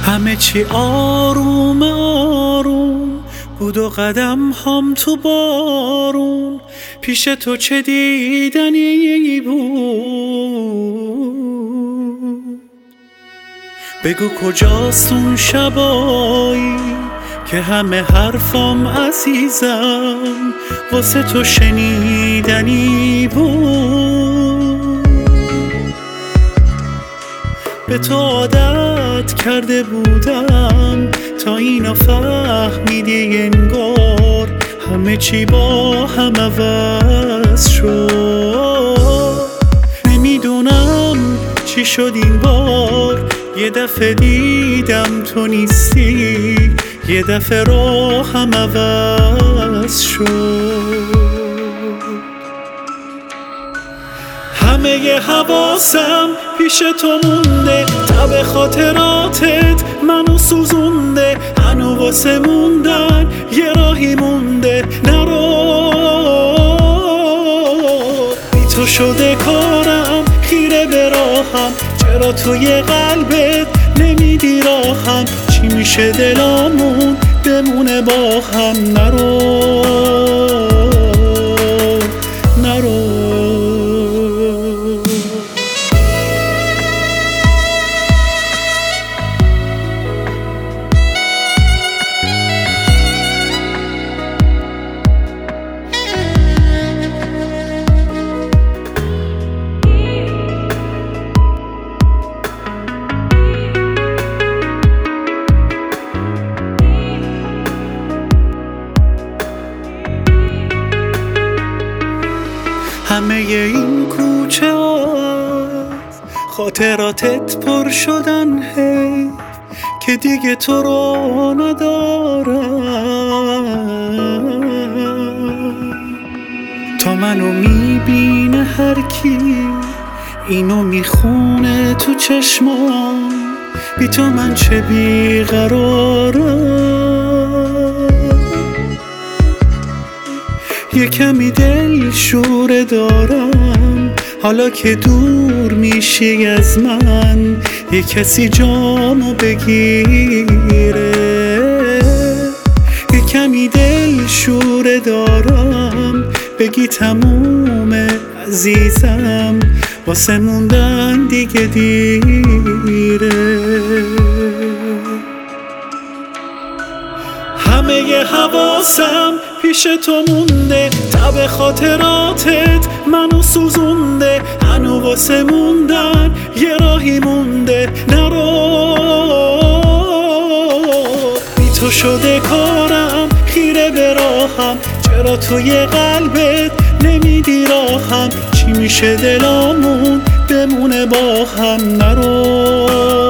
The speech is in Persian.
همه چی آروم آروم بود و قدم هم تو بارون. پیش تو چه دیدنی بود؟ بگو کجاست اون شبایی که همه حرفام عزیزم واسه تو شنیدنی بود. به تو عادت کرده بودم تا اینو فهمیدی انگار همه چی با هم عوض شد. نمیدونم چی شد این بار، یه دفعه دیدم تو نیستی، یه دفعه راهم عوض شد. همه ی حواسم پیش تو مونده، تب خاطراتت منو سوزونده. هنو واسه موندن یه راهی مونده، نرو. بی تو شده کارم خیره به راهم، چرا توی قلبت نمیدی راهم؟ چی میشه دلامون بمونه با هم؟ نرو نرو. همه این کوچه از خاطراتت پر شدن، حیف که دیگه تو رو ندارم. تا منو میبینه هر کی اینو میخونه تو چشمام، بی تو من چه بیقرارم. یه کمی دل شوره دارم حالا که دور میشی از من، یه کسی جامو بگیره. یه کمی دل شوره دارم بگی تمومه عزیزم، واسه موندن دیگه دیره. همه ی حواسم پیش تو مونده، تب خاطراتت منو سوزونده. هنو واسه موندن یه راهی مونده، نرو. بی تو شده کارم خیره به راهم، چرا توی قلبت نمیدی راهم؟ چی میشه دلامون بمونه با هم؟ نرو